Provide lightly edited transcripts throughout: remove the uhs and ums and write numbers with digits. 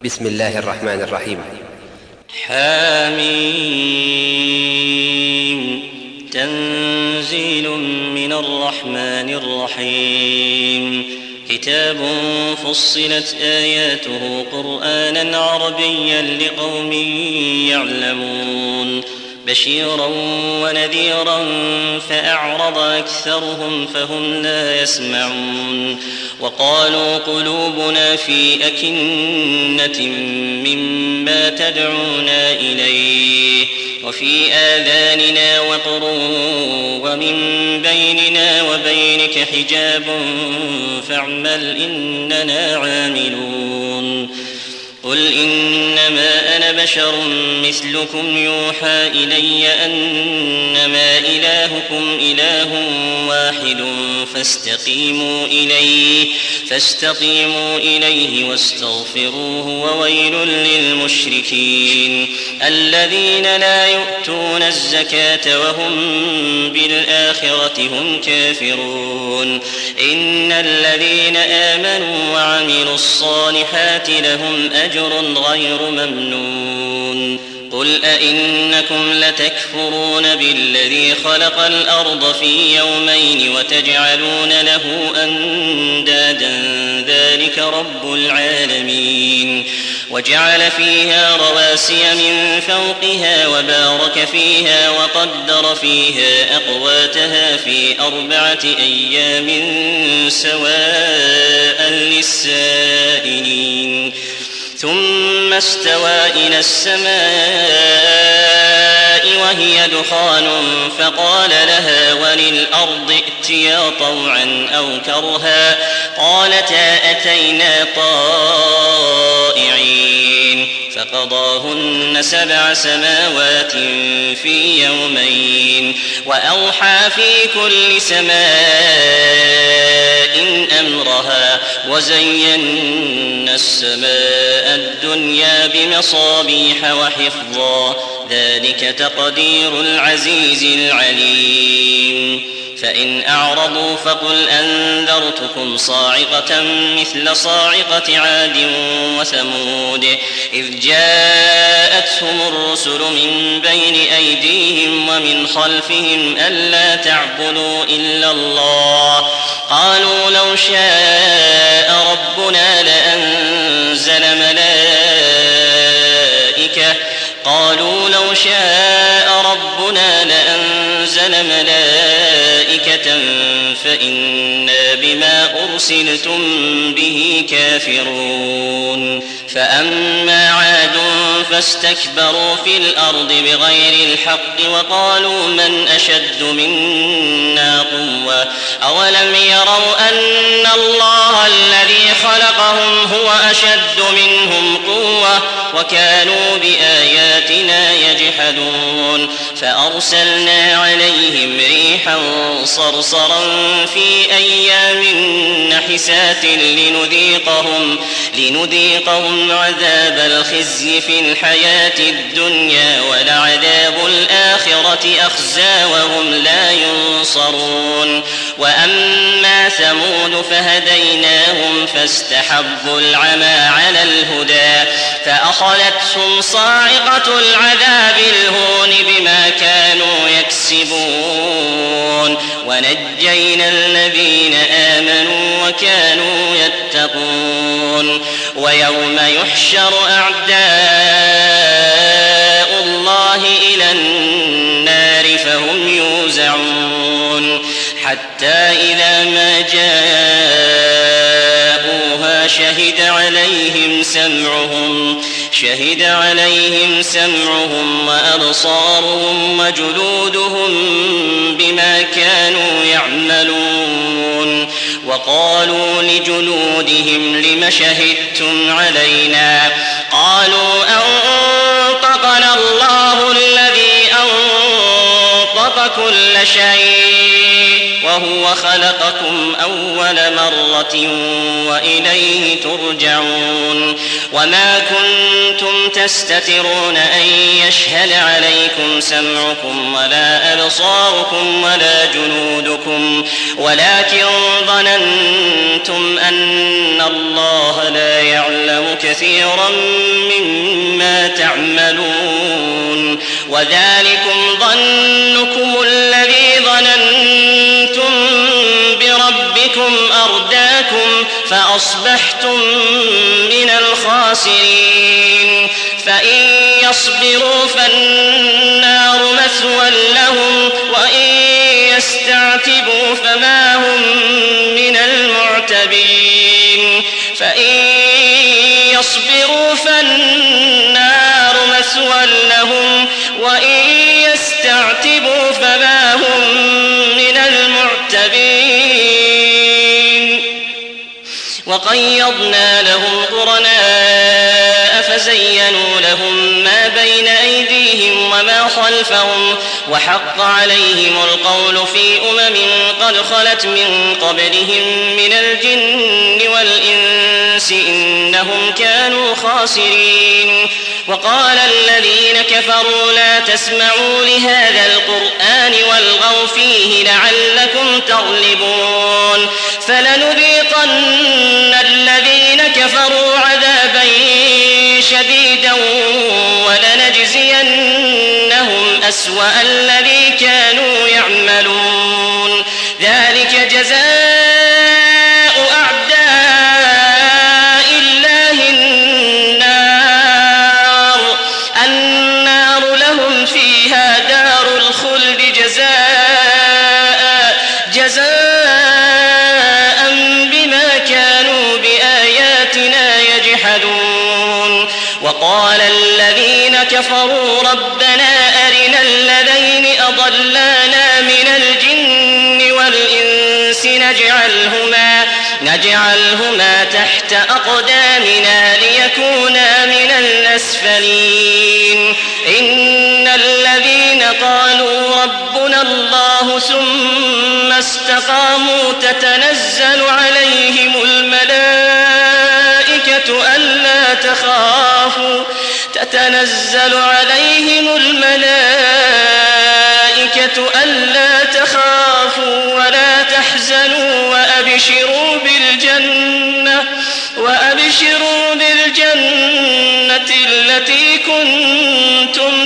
بسم الله الرحمن الرحيم. حاميم. تنزيل من الرحمن الرحيم. كتاب فصلت آياته قرآنا عربيا لقوم يعلمون بشيرا ونذيرا فأعرض أكثرهم فهم لا يسمعون وقالوا قلوبنا في أكنة مما تدعونا إليه وفي آذاننا وقر ومن بيننا وبينك حجاب فاعمل إننا عاملون. قل إنما أنا بشر مثلكم يوحى إلي أنما إلهكم إله واحد فاستقيموا إليه واستغفروه وويل للمشركين الذين لا يؤتون الزكاة وهم بالآخرة هم كافرون. إن الذين آمنوا وعملوا الصالحات لهم أجر غير ممنون. قل أئنكم لتكفرون بالذي خلق الأرض في يومين وتجعلون له أندادا ذلك رب العالمين. وجعل فيها رواسي من فوقها وبارك فيها وقدر فيها أقواتها في 4 أيام سواء للسائلين. ثم استوى إلى السماء وهي دخان فقال لها وللأرض ائتيا طوعا أو كرها قالتا أتينا طائعين. فقضاهن 7 سماوات في يومين وأوحى في كل سماء أمرها وزينا السماء الدنيا بمصابيح وحفظا ذلك تقدير العزيز العليم. فإن أعرضوا فقل أنذرتكم صاعقة مثل صاعقة عاد وثمود إذ جاءتهم الرسل من بين أيديهم ومن خلفهم ألا تعبدوا إلا الله قالوا لو شاء ربنا لأنزل ملائكة فإنا بما أرسلتم به كافرون. فأما عاد فاستكبروا في الأرض بغير الحق وقالوا من أشد منا قوة أولم يروا أن الله الذي خلقهم هو أشد منهم قوة وكانوا بآياتنا يجحدون. فأرسلنا عليهم ريحا صرصرا في أيام نحسات لنذيقهم عذاب الخزي في الحياة الدنيا ولعذاب الآخرة أخزى وهم لا ينصرون. وأما ثمود فهديناهم فاستحبوا العمى على الهدى فأخذتهم صاعقة العذاب الهون بما كانوا يكسبون ونجينا الذين آمنوا وكانوا يتقون. ويوم يحشر أعداء الله إلى النار فهم يوزعون حتى إذا ما جاءوها شهد عليهم سمعهم وأبصارهم وجلودهم بما كانوا يعملون. وقالوا لجلودهم لم شهدتم علينا قالوا أنطقنا الله الذي أنطق كل شيء وهو خلقكم أول مرة وإليه ترجعون وما كنتم تستترون أن يشهد عليكم سمعكم ولا أبصاركم ولا جنودكم ولكن ظننتم أن الله لا يعلم كثيرا مما تعملون وذلكم ظنكم الذي ظننتم بربكم أرداكم فأصبحتم من الخاسرين فإن يصبروا فالنار مثوى لهم وإن يستعتبوا فما هم من المعتبين فإن يصبروا فالنار مثوى لهم وإن يستعتبوا فما هم من المعتبين وقيضنا لهم قرناء فزينوا لهم ما بين أيديهم وما خلفهم وحق عليهم القول في قد خلت من قبلهم من الجن والإنس إنهم كانوا خاسرين وقال الذين كفروا لا تسمعوا لهذا القرآن والغوا فيه لعلكم تغلبون فلنذيقن الذين كفروا عذابا شديدا ولنجزينهم أسوأ الذي كانوا يعملون ذلك جزاء أعداء الله النار لهم فيها دار الخلد جزاء بما كانوا بآياتنا يجحدون وقال الذين كفروا ربنا أرنا الذين أضلانا من الجن والإنس نجعلهما تحت أقدامنا ليكونا من الأسفلين إن الذين قالوا ربنا الله ثم استقاموا تتنزل عليهم الملائكة ألا تخافوا ولا تحزنوا وأبشروا بالجنة التي كنتم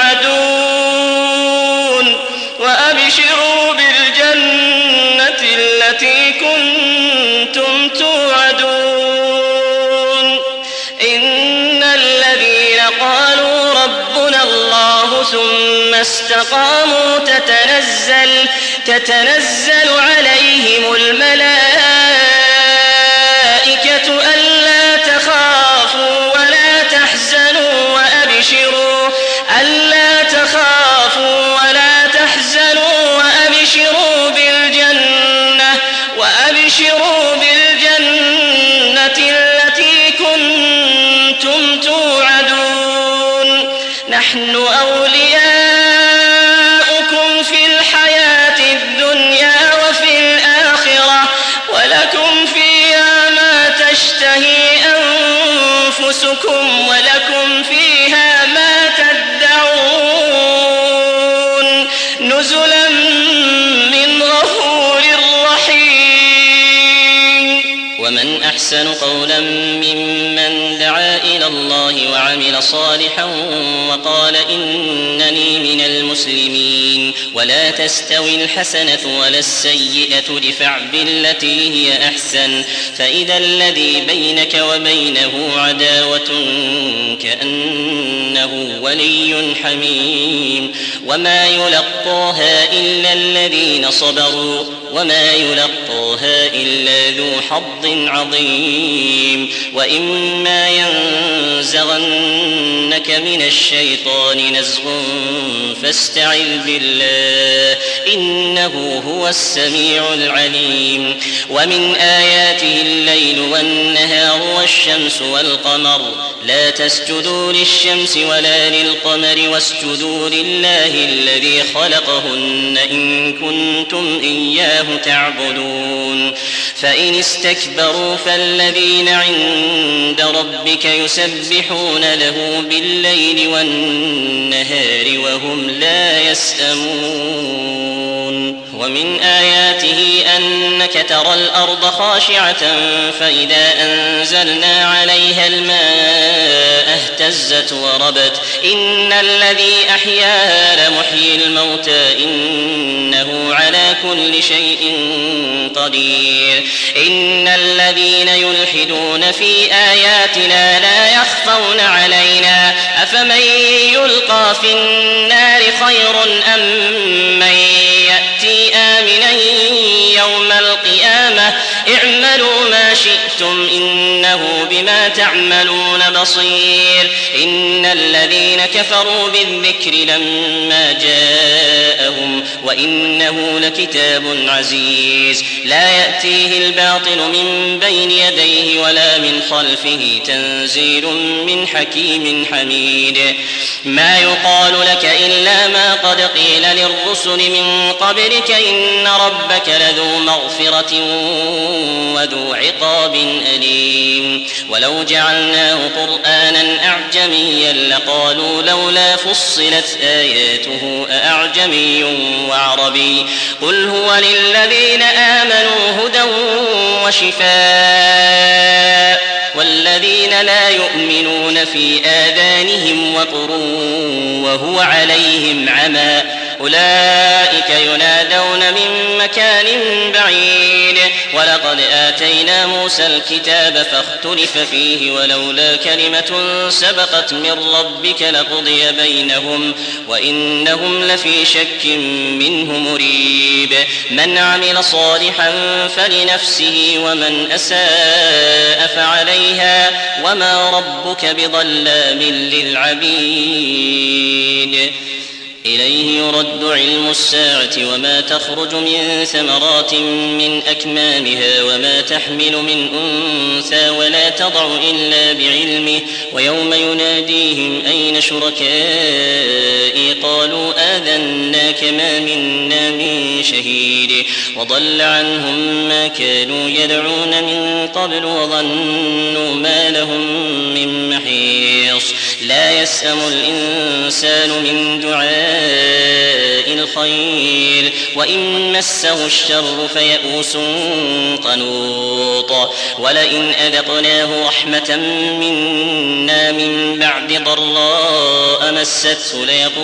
توعدون إن الذين قالوا ربنا الله ثم استقاموا تتنزل عليهم الملائكة ألا تخافوا ولا تحزنوا وأبشروا بالجنة التي كنتم توعدون نحن أولياؤكم في الحياة الدنيا وفي الآخرة ولكم فيها ما تشتهي أنفسكم ولكم فيها ما تدعون نزلا من غفور رحيم ومن أحسن قولا ممن دعا إلى الله وعمل صالحا وقال إنني من المسلمين ولا تستوي الحسنة ولا السيئة ادفع بالتي هي أحسن فإذا الذي بينك وبينه عداوة كأنه ولي حميم وما يلقاها إلا الذين صبروا وما يلقاها إلا ذو حظ عظيم وإما ينزغنك من الشيطان نزغ فاستعذ بالله إنه هو السميع العليم ومن آياته الليل والنهار والشمس والقمر لا تسجدوا للشمس ولا للقمر واسجدوا لله الذي خلقهن إن كنتم إياه تعبدون فإن استكبروا فالذين عند ربك يسبحون له بالليل والنهار وهم لا يسأمون ومن آياته أنك ترى الأرض خاشعة فإذا أنزلنا عليها الماء اهتزت وربت إن الذي أحياها لمحيي الموتى إنه على كل شيء قدير إن الذين يلحدون في آياتنا لا يخفون علينا أفمن يلقى في النار خير أم من يأتي آمنا يوم القيامة اعملوا ما شئتم إنه بما تعملون بصير إن الذين كفروا بالذكر لما جاءهم وإنه لكتاب عزيز لا يأتيه الباطل من بين يديه ولا من خلفه تنزيل من حكيم حميد ما يقال لك إلا ما قد قيل للرسل من قبلك إن ربك لذو مغفرة وذو عقاب أليم ولو جعلناه قرآنا أعجميا لقالوا لولا فصلت آياته أأعجمي وعربي قل هو للذين آمنوا هدى وشفاء والذين لا يؤمنون في آذانهم وقر وهو عليهم عمى أولئك ينادون من مكان بعيد ولقد آتينا موسى الكتاب فاختلف فيه ولولا كلمة سبقت من ربك لقضي بينهم وإنهم لفي شك منه مريب من عمل صالحا فلنفسه ومن أساء فعليها وما ربك بظلام للعبيد إليه يرد علم الساعة وما تخرج من ثمرات من أكمامها وما تحمل من أنثى ولا تضع إلا بعلمه ويوم يناديهم أين شركائي قالوا آذناك ما منا من شهيد وضل عنهم ما كانوا يدعون من قبل وظنوا ما لهم من محيص لا يسأم الإنسان من دعاء الخير وإن مسه الشر فيئوس قنوط ولئن أذقناه رحمة منا من بعد ضراء مسته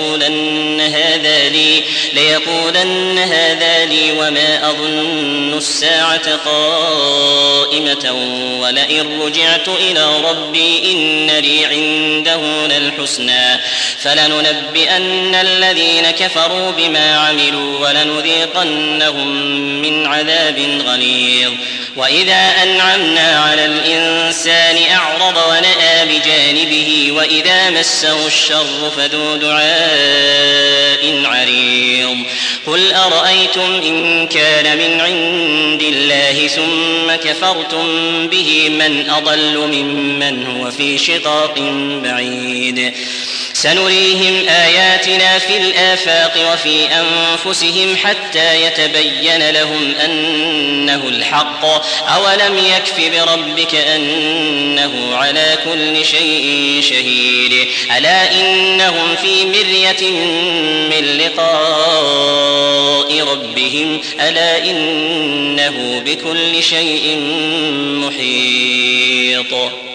ليقولن هذا لي وما أظن الساعة قائمة ولئن رجعت إلى ربي إن لي عنده للحسنى فلننبئن الذين كفروا بما عملوا ولنذيقنهم من عذاب غليظ وإذا أنعمنا على الإنسان أعرض ونأى بجانبه وإذا مسه الشر فذو دعاء عريض قل أرأيتم إن كان من عند الله ثم كفرتم به من أضل ممن هو في شقاق بعيد سنريهم آياتنا في الآفاق وفي أنفسهم حتى يتبين لهم أنه الحق أولم يكف بربك أنه على كل شيء شهيد ألا إنهم في مرية من لقاء ربهم ألا إنه بكل شيء محيط